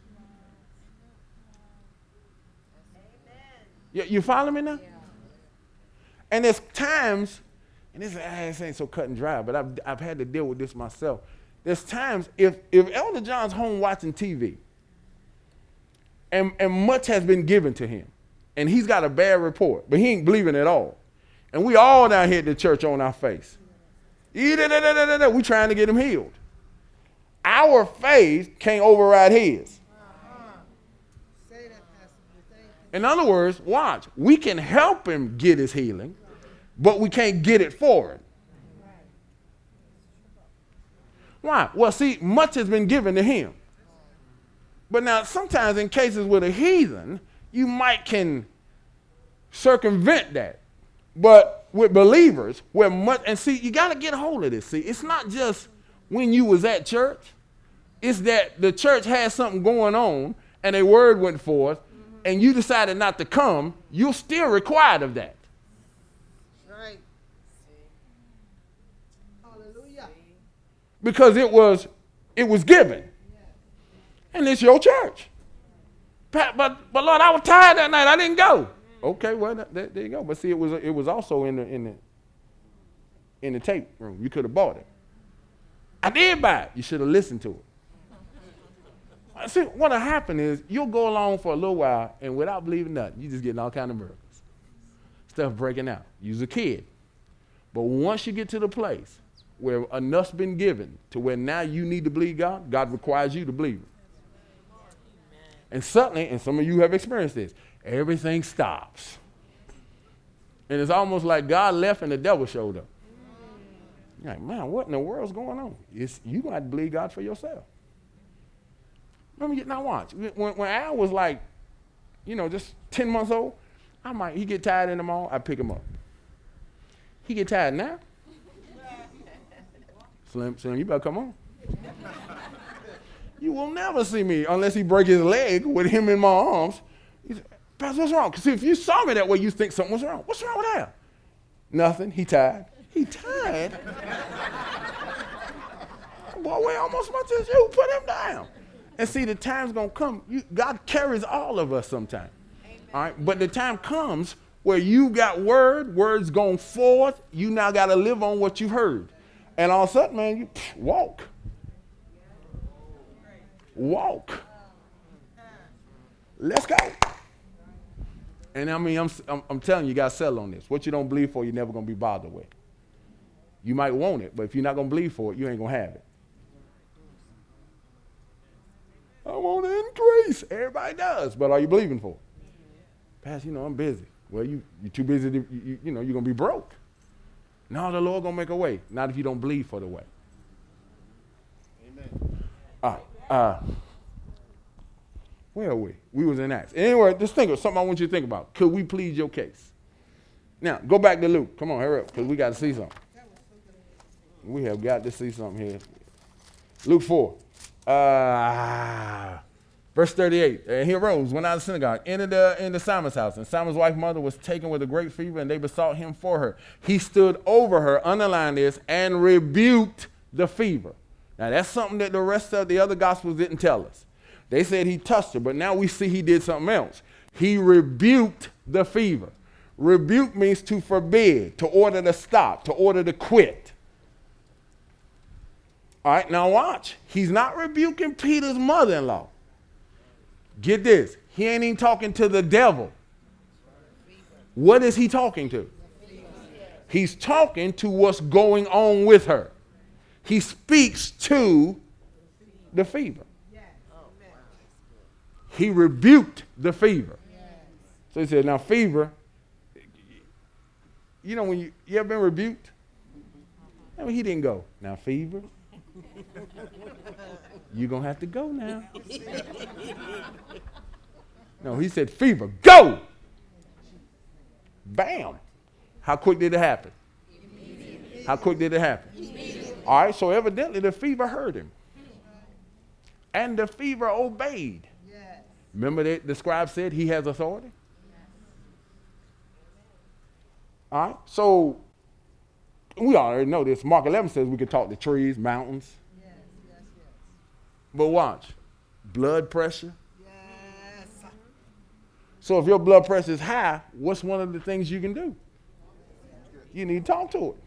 You, you follow me now? Yeah. And there's times, and this, this ain't so cut and dry, but I've, I've had to deal with this myself. There's times, if, if Elder John's home watching T V, and, and much has been given to him, and he's got a bad report, but he ain't believing at all, and we all down here at the church on our face, we trying to get him healed. Our faith can't override his. In other words, watch, we can help him get his healing, but we can't get it for him. Why? Well, see, much has been given to him. But now, sometimes in cases with a heathen, you might can circumvent that. But with believers, where much, and see, you got to get a hold of this. See, it's not just when you was at church. It's that the church had something going on, and a word went forth, and you decided not to come, you're still required of that. Right. Hallelujah. Because it was, it was given. And it's your church. But, but, but Lord, I was tired that night. I didn't go. Okay, well, that, that, there you go. But see, it was, it was also in the, in the, in the tape room. You could have bought it. I did buy it. You should have listened to it. See, what'll happen is you'll go along for a little while, and without believing nothing, you just getting all kind of miracles. Stuff breaking out. You's a kid. But once you get to the place where enough's been given to where now you need to believe God, God requires you to believe it. And suddenly, and some of you have experienced this, everything stops. And it's almost like God left and the devil showed up. You're like, man, what in the world's going on? It's, you got to believe God for yourself. Let me now watch. When, when Al was like, you know, just ten months old, I might, he get tired in the mall, I pick him up. He get tired now? Slim, Slim, you better come on. You will never see me unless he break his leg with him in my arms. He said, Pastor, what's wrong? Because if you saw me that way, you think something was wrong. What's wrong with Al? Nothing. He tired. He tired? Boy, weigh almost as much as you. Put him down. And see, the time's going to come. You, God carries all of us sometime. All right? But the time comes where you got word, words going forth. You now got to live on what you've heard. And all of a sudden, man, you pff, walk. Walk. Let's go. And I mean, I'm, I'm, I'm telling you, you got to settle on this. What you don't believe for, you're never going to be bothered with. You might want it, but if you're not going to believe for it, you ain't going to have it. I want to increase. Everybody does, but are you believing for it? Pastor, you know, I'm busy. Well, you, you're too busy to, you, you know, you're going to be broke. No, the Lord going to make a way. Not if you don't believe for the way. Amen. Uh, uh, where are we? We was in Acts. Anyway, just think of something I want you to think about. Could we plead your case? Now, go back to Luke. Come on, hurry up, because we got to see something. We have got to see something here. Luke four. Uh, verse thirty-eight. And he arose, went out of the synagogue, entered the, into Simon's house. And Simon's wife's mother was taken with a great fever, and they besought him for her. He stood over her, underline this, and rebuked the fever. Now, that's something that the rest of the other gospels didn't tell us. They said he touched her, but now we see he did something else. He rebuked the fever. Rebuke means to forbid, to order to stop, to order to quit. All right, now watch. He's not rebuking Peter's mother-in-law. Get this. He ain't even talking to the devil. What is he talking to? He's talking to what's going on with her. He speaks to the fever. He rebuked the fever. So he said, now fever, you know when you, you ever been rebuked? I mean, he didn't go, now fever, you're going to have to go now. No, he said, fever, go! Bam! How quick did it happen? How quick did it happen? All right, so evidently the fever heard him. And the fever obeyed. Yes. Remember that the scribe said he has authority? All right, so we already know this. Mark eleven says we can talk to trees, mountains. Yes, yes, yes. But watch, blood pressure. Yes. So if your blood pressure is high, what's one of the things you can do? You need to talk to it.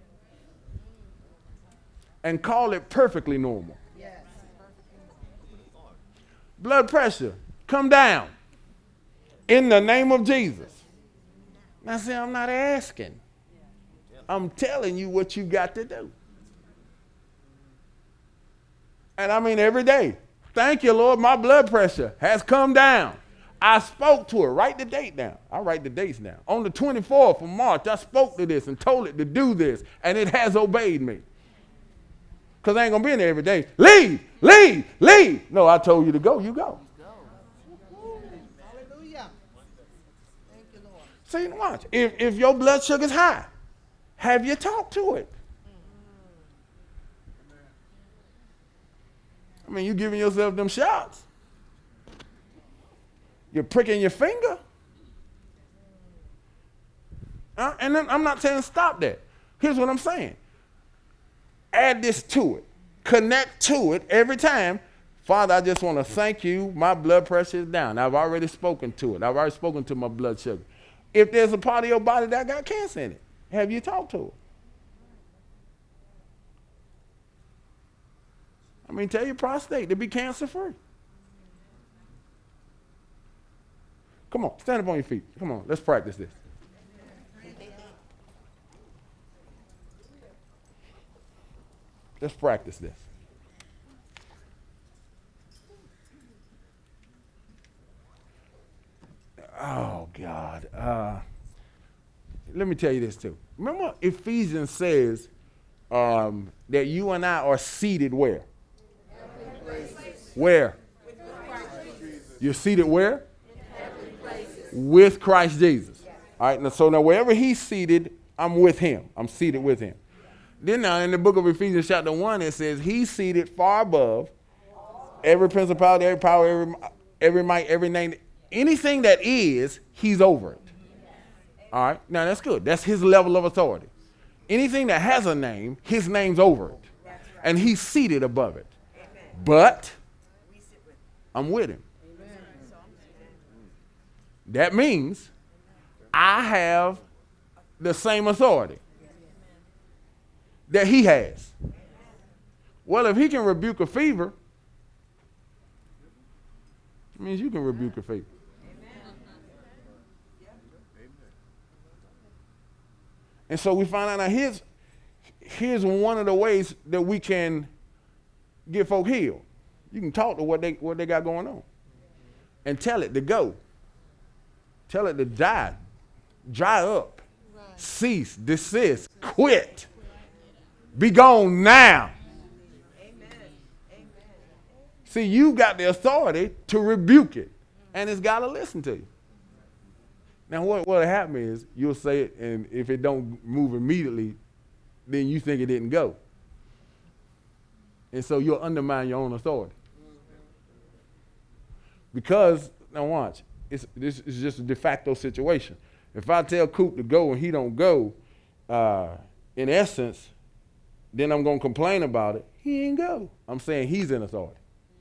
And call it perfectly normal. Yes. Blood pressure, come down. In the name of Jesus. Now see, I'm not asking. I'm telling you what you got to do. And I mean every day. Thank you, Lord, my blood pressure has come down. I spoke to it. Write the date down. I write the dates down. On the twenty-fourth of March, I spoke to this and told it to do this, and it has obeyed me. Because I ain't going to be in there every day. Leave, leave, leave. No, I told you to go. You go. Hallelujah. Thank you, Lord. See, watch. If, if your blood sugar's high, have you talked to it? I mean, you giving yourself them shots. You're pricking your finger. Uh, and then I'm not saying stop that. Here's what I'm saying. Add this to it. Connect to it every time. Father, I just want to thank you. My blood pressure is down. I've already spoken to it. I've already spoken to my blood sugar. If there's a part of your body that got cancer in it, have you talked to it? I mean, tell your prostate to be cancer free. Come on, stand up on your feet. Come on, let's practice this. Let's practice this. Oh, God. Uh, let me tell you this, too. Remember Ephesians says um, that you and I are seated where? Where? You're seated where? With Christ Jesus. All right, now, so now wherever he's seated, I'm with him. I'm seated with him. Then now in the book of Ephesians chapter one, it says he's seated far above every principality, every power, every, every might, every name. Anything that is, he's over it. All right, now that's good. That's his level of authority. Anything that has a name, his name's over it. And he's seated above it. But I'm with him. That means I have the same authority that he has. Well, if he can rebuke a fever, it means you can rebuke a fever. And so we find out now here's, here's one of the ways that we can get folk healed. You can talk to what they what they got going on and tell it to go. Tell it to die, dry up, right. Cease, desist, quit, be gone now. Amen. Amen. See, you got the authority to rebuke it, and it's got to listen to you. Now, what what'll happen is you'll say it, and if it don't move immediately, then you think it didn't go, and so you'll undermine your own authority. Because now, watch. It's, this is just a de facto situation. If I tell Coop to go and he don't go, uh, in essence, then I'm going to complain about it. He ain't go. I'm saying he's in authority.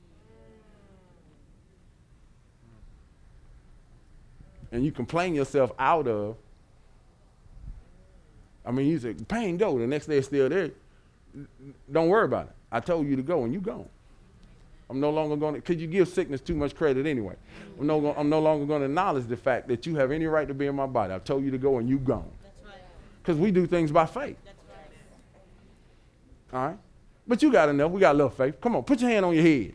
And you complain yourself out of, I mean, you say, pain, go. The next day it's still there. Don't worry about it. I told you to go and you gone. I'm no longer going to, because you give sickness too much credit anyway. I'm no, I'm no longer going to acknowledge the fact that you have any right to be in my body. I told you to go and you gone. Because we do things by faith. That's right. All right? But you got enough. We got a little faith. Come on, put your hand on your head.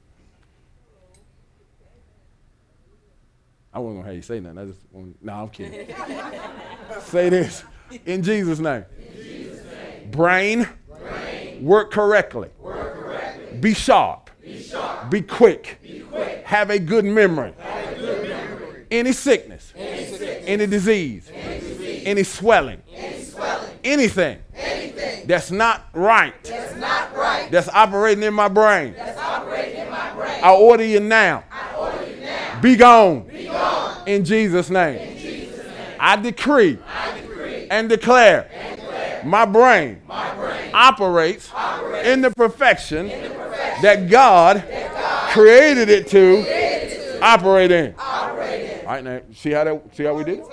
I wasn't going to have you say nothing. I just want no, I'm kidding. Say this. In Jesus' name. In Jesus' name. Brain, Brain. Work correctly. Work correctly. Be sharp. Be, sharp. Be, quick. Be quick. Have a good memory. Have a good memory. Any sickness. Any, sickness. Any, disease. Any disease. Any swelling. Any swelling. Anything. Anything. that's not right, that's not right, that's operating in my brain, that's operating in my brain. I order you now. I order you now. Be gone. Be gone. In Jesus' name. In Jesus' name. I decree, I decree and declare, and declare my brain, my brain operates, operates in the perfection, in the perfection that God, that God created it to created to operate in. operate in. All right, now see how that see how we did it?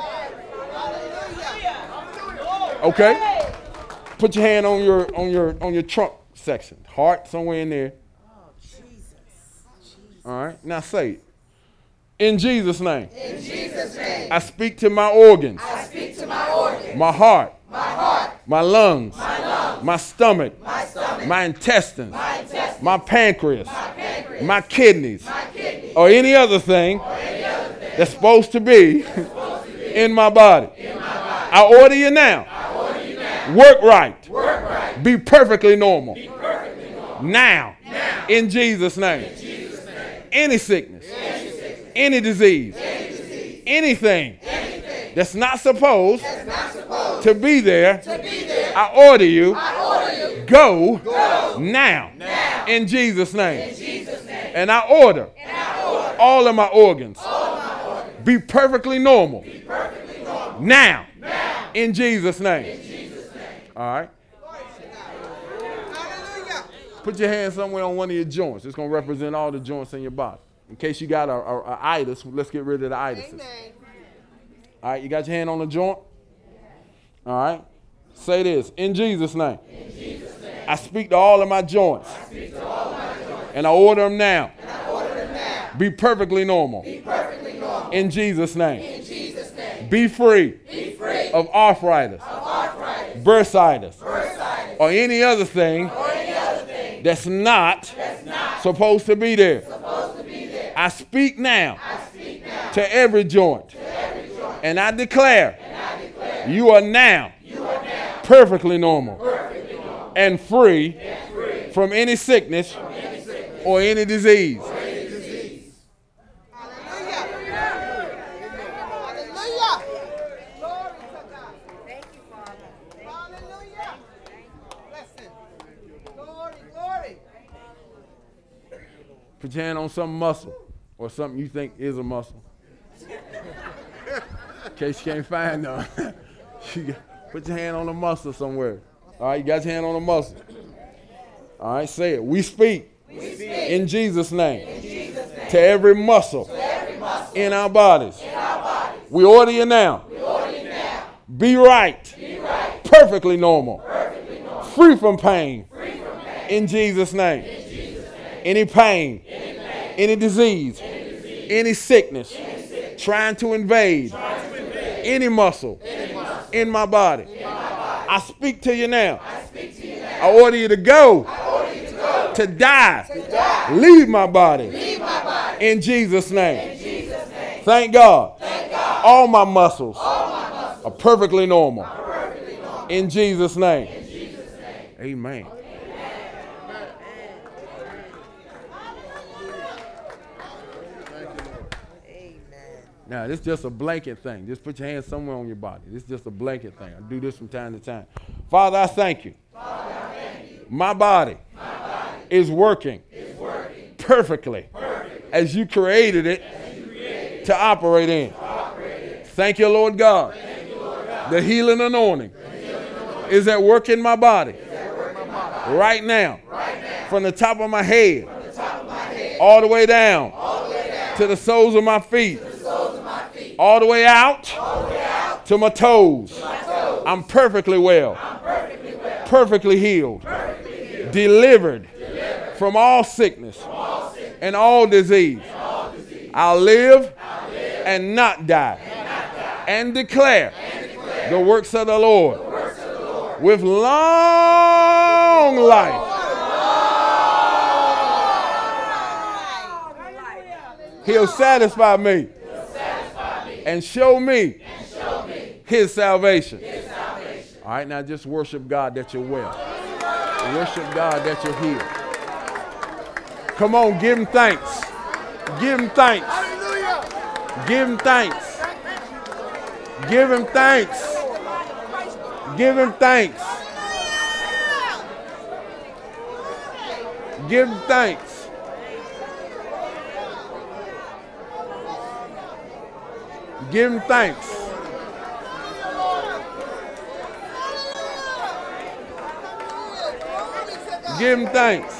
Hallelujah. Okay. Put your hand on your on your on your trunk section. Heart somewhere in there. Oh, Jesus. Jesus. All right. Now say it. In Jesus' name. In Jesus' name. I speak to my organs. I speak to my organs, My heart. my heart, My lungs. my lungs, My stomach. my stomach, My intestines. my intestines, My pancreas. my pancreas, My kidneys. my kidneys, Or any other thing or any other thing that's supposed to be supposed to be in my body. in my body. I order you now. I order you now. Work right. Work right. Be perfectly normal. Be perfectly normal. Now. Now. In Jesus' name. In Jesus' name. Any sickness. Any sickness, Any disease. any disease, Anything anything that's not supposed that's not supposed to be there. to be there, I order you. I order you Go go now. now. In Jesus' name. In Jesus' name. And I order And I order all of my organs all my organs be perfectly normal. be perfectly normal Now. now. In Jesus' name. In Jesus' name. All right. Hallelujah. Put your hand somewhere on one of your joints. It's going to represent all the joints in your body. In case you got a, a, a itis, let's get rid of the itises. Amen. All right, you got your hand on the joint? All right. Say this. In Jesus' name. In Jesus' name. I speak to all of my joints. I speak to all my joints. And I order them now. And I order them now. Be perfectly normal. Be perfectly normal. In Jesus' name. In Jesus' name. Be free Be free of arthritis, of arthritis, bursitis, bursitis, or any other thing or any other thing that's not that's not supposed to be there. supposed to be there. I speak now I speak now to every joint. to every joint. And I declare And I declare you are now you are now perfectly normal perfectly normal and free and free from any sickness from any sickness or any disease. or any disease. Hallelujah. Hallelujah. Glory to God. Thank you, Father. Hallelujah. Blessing. Glory, glory. Put your hand on some muscle or something you think is a muscle. In case you can't find none. You got- Put your hand on a muscle somewhere. All right, you got your hand on a muscle. All right, say it. We speak, We speak in Jesus' name in Jesus' name to every muscle to every muscle in our bodies. in our bodies. We order you now. We order you now. Be right, Be right. perfectly normal, Perfectly normal. free from pain Free from pain. in Jesus' name. In Jesus' name. Any pain, Any pain. any disease, Any disease. any sickness Any sickness. trying to invade Trying to invade any muscle any muscle in my body. in my body. I speak to you now. I speak to you now. I order you to go, I order you to go. to die, To die. leave my body Leave my body. in Jesus' name. In Jesus' name. Thank God. Thank God. All my muscles All my muscles are perfectly normal are perfectly normal. in Jesus' name. In Jesus' name. Amen. Now, this is just a blanket thing. Just put your hand somewhere on your body. This is just a blanket thing. I do this from time to time. Father, I thank you. Father, I thank you. My body, My body is working, is working perfectly, perfectly as you created it, as you created to operate in. to operate in. Thank you, Lord God. Thank you, Lord God. The healing anointing The healing anointing is at work in my body is at work in my body right now, right now. from the top of my head From the top of my head all the way down all the way down to the soles of my feet, to the soles of my feet. all the way out All the way out to my toes. to my toes. I'm perfectly well, I'm perfectly well. perfectly healed, Perfectly healed. delivered Delivered from all sickness from all sickness and all disease. and all disease. I'll live I live and not die, and not die. and declare And declare the works of the Lord the works of the Lord. with long life. He'll satisfy me Will satisfy me and show me and show me his salvation. his salvation. All right, now just worship God that you're well. Worship God that you're healed. Come on, give him thanks. Give him thanks. Give him thanks. Give him thanks. Give him thanks. Give thanks. Give him thanks. Give him thanks.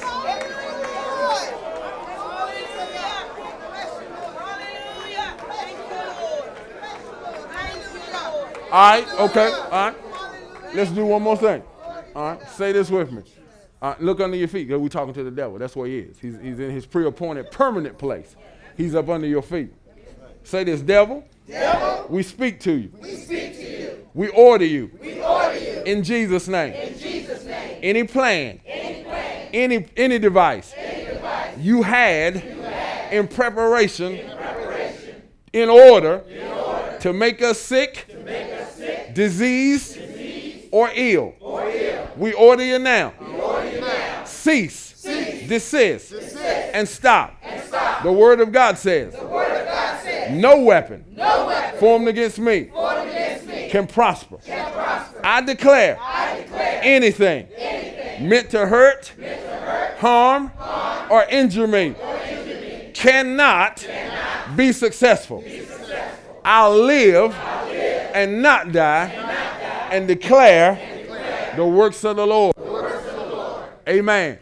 All right, okay, all right. Let's do one more thing. All right, say this with me. All right, look under your feet, because we're talking to the devil. That's where he is. He's, he's in his pre-appointed permanent place. He's up under your feet. Say this, devil. Devil. We speak to you. We speak to you. We order you. We order you. In Jesus' name. In Jesus' name. Any plan. Any plan. Any any device. Any device. You had, You had in preparation. in preparation. In order. In order. To make us sick. To make us sick. Disease. Disease. Or ill. Or ill. We order you now. We order you now. Cease. Cease. Desist. Desist. And stop. And stop. The word of God says. The word of God says. No weapon. No weapon. Formed against me. Formed against me. Can prosper. Can prosper. I declare. I declare. Anything. Anything. Meant to hurt. Meant to hurt. Harm. Harm. Or injure me. Or injure me. Cannot. Cannot. Be successful. Be successful. I'll live. I'll live. And not die. And not die. And declare. And declare. The works of the Lord. The works of the Lord. Amen.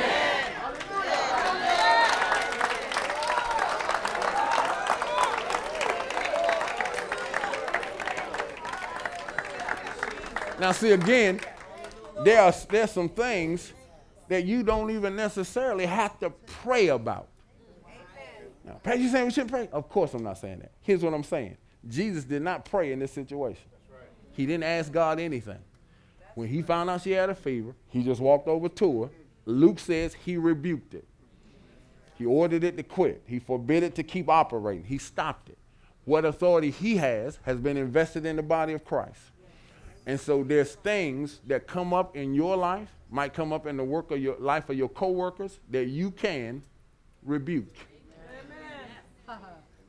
Now, see, again, there are there's some things that you don't even necessarily have to pray about. Now, Pastor, you saying we shouldn't pray? Of course I'm not saying that. Here's what I'm saying. Jesus did not pray in this situation. He didn't ask God anything. When he found out she had a fever, he just walked over to her. Luke says he rebuked it. He ordered it to quit. He forbid it to keep operating. He stopped it. What authority he has has been invested in the body of Christ. And so there's things that come up in your life, might come up in the work of your life of your coworkers, that you can rebuke. Amen.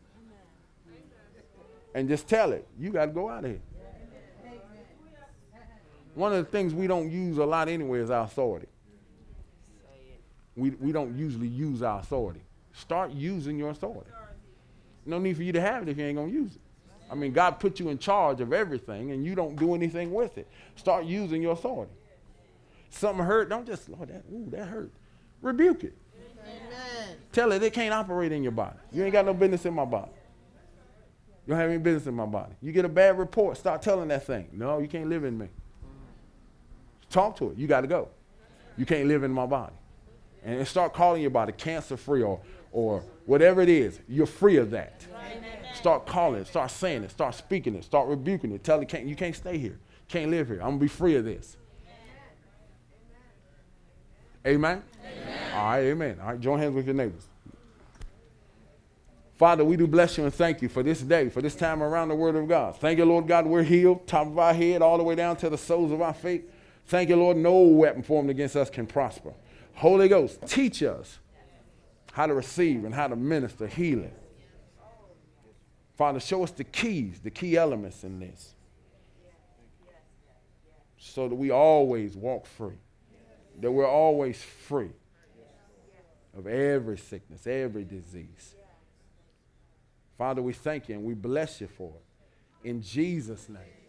And just tell it, you got to go out of here. One of the things we don't use a lot anyway is our authority. We, we don't usually use our authority. Start using your authority. No need for you to have it if you ain't going to use it. I mean, God put you in charge of everything, and you don't do anything with it. Start using your authority. Something hurt, don't just, Lord, that, ooh, that hurt. Rebuke it. Amen. Tell it it can't operate in your body. You ain't got no business in my body. You don't have any business in my body. You get a bad report, start telling that thing, no, you can't live in me. Talk to it. You got to go. You can't live in my body. And start calling your body cancer-free or, or whatever it is. You're free of that. Start calling it, start saying it, start speaking it, start rebuking it. Tell it can't, you can't stay here, can't live here. I'm going to be free of this. Amen? Amen? All right, amen. All right, join hands with your neighbors. Father, we do bless you and thank you for this day, for this time around the word of God. Thank you, Lord God, we're healed, top of our head, all the way down to the soles of our feet. Thank you, Lord, no weapon formed against us can prosper. Holy Ghost, teach us how to receive and how to minister healing. Father, show us the keys, the key elements in this, so that we always walk free, that we're always free of every sickness, every disease. Father, we thank you and we bless you for it. In Jesus' name.